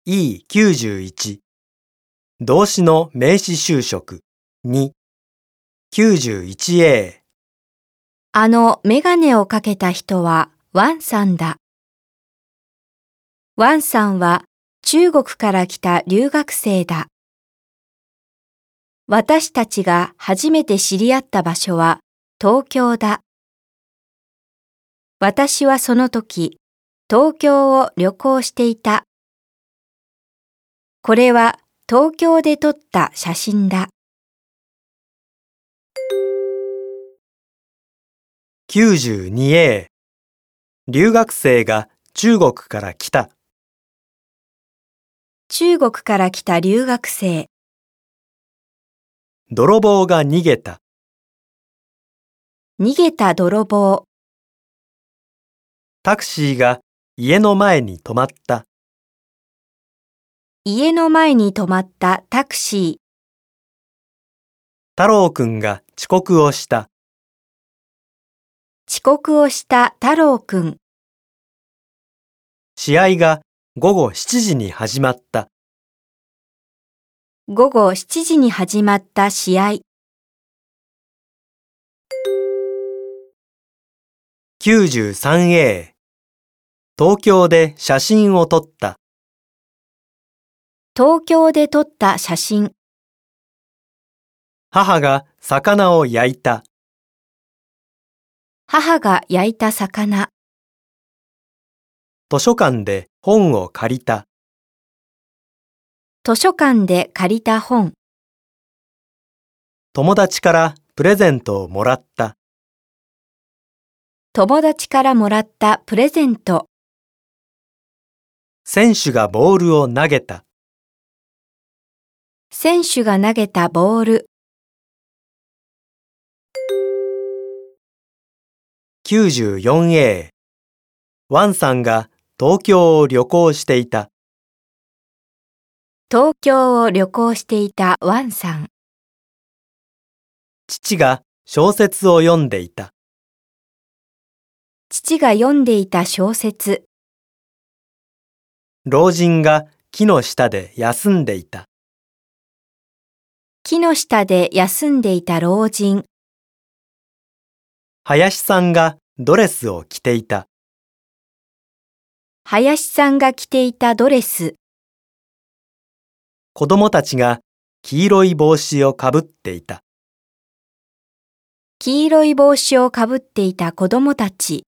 E91 動詞の名詞修飾2 91A メガネをかけた人はワンさんだ。ワンさんは中国から来た留学生だ。私たちが初めて知り合った場所は東京だ。私はその時、東京を旅行していた。これは東京で撮った写真だ。 92A 留学生が中国から来た。 中国から来た留学生。 泥棒が逃げた。 逃げた泥棒。 タクシーが家の前に止まった。 家の前に止まったタクシー。 太郎くんが遅刻をした。 遅刻をした太郎くん。 試合が午後7時に始まった。 午後7時に始まった試合。 93A 東京で写真を撮った。 東京で撮った写真。 母が魚を焼いた。 母が焼いた魚。 図書館で本を借りた。 図書館で借りた本。 友達からプレゼントをもらった。 友達からもらったプレゼント。 選手がボールを投げた。 選手が投げたボール。 94A ワンさんが東京を旅行していた。 東京を旅行していたワンさん。 父が小説を読んでいた。 父が読んでいた小説。 老人が木の下で休んでいた。 木の下で休んでいた老人。 林さんがドレスを着ていた。 林さんが着ていたドレス。 子供たちが黄色い帽子をかぶっていた。 黄色い帽子をかぶっていた子供たち。